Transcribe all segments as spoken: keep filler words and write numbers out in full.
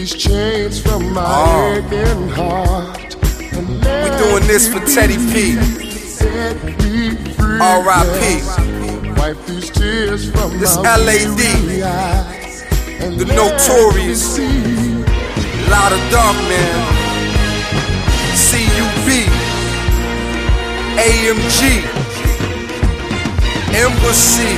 these chains from my oh. aching heart. We doing this for Teddy P. R I P. Wipe these tears from this my L A D. The Notorious. Lot of Dark Man. C U B. A M G. Embassy.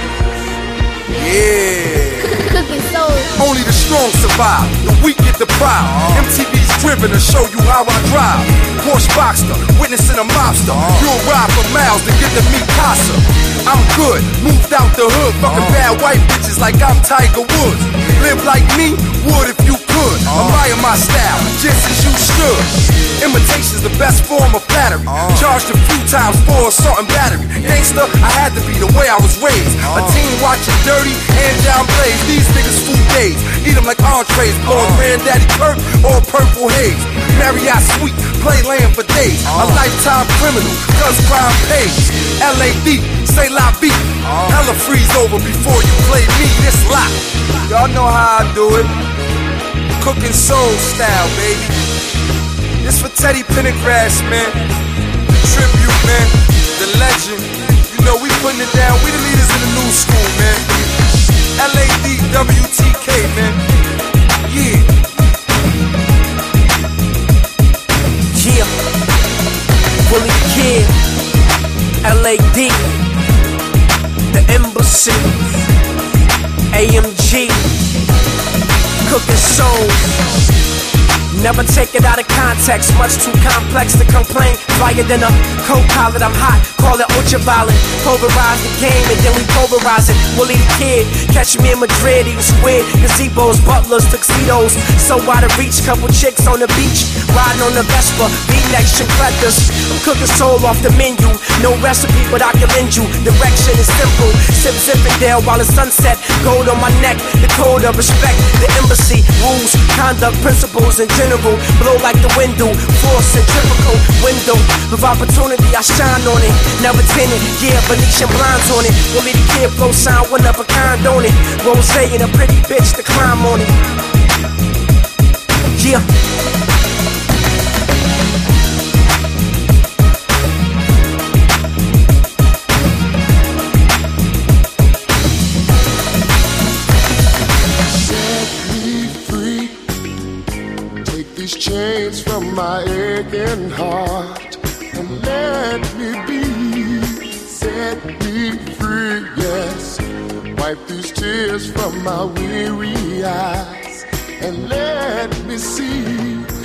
Yeah. Only the strong survive, the weak get the pride. M T V's driven to show you how I drive. Porsche Boxster, witnessing a mobster. You'll ride for miles to get to meet Casa. I'm good, moved out the hood, fucking bad white bitches like I'm Tiger Woods. Live like me, would if you could. Admire my style, just as you should. Imitation's the best form of flattery. Charged a few times for assault and battery. Gangsta, I had to be the way I was raised. A teen watching dirty, hand down blaze. These niggas food days, eat them like entrees. Blowing granddaddy Kirk or purple haze. Marriott Suite, play land for days. A lifetime criminal, cause crime pays. L A D, say la vie. Hella freeze over before you play me this lot. Y'all know how I do it. Cooking soul style, baby. This for Teddy Pendergrass, man. The tribute, man. The legend. You know we putting it down. We the leaders in the new school, man. L A D W T K, man. Yeah. Yeah. Willie the Kid. L A D. The Embassy. A M G. Cooking soul. Never take it out of context, much too complex to complain. Flyer than a co-pilot, I'm hot, call it ultraviolet. Pulverize the game and then we pulverize it. Willie the Kid, catch me in Madrid, eating squid, gazebos, butlers, tuxedos. So out of reach, couple chicks on the beach, riding on the Vespa, V-necks, chicletas. I'm cooking soul off the menu, no recipe but I can lend you. Direction is simple, sip Zippendale while the sunset. Gold on my neck, the code of respect. The embassy, rules, conduct, principles, and general. Blow like the wind do, force centrifugal window of opportunity, I shine on it. Never tinted, yeah, Venetian blinds on it. Willie the Kid flow sound, one of a kind on it. Rose and a pretty bitch to climb on it. Yeah. These chains from my aching heart and let me be, set me free, yes. Wipe these tears from my weary eyes and let me see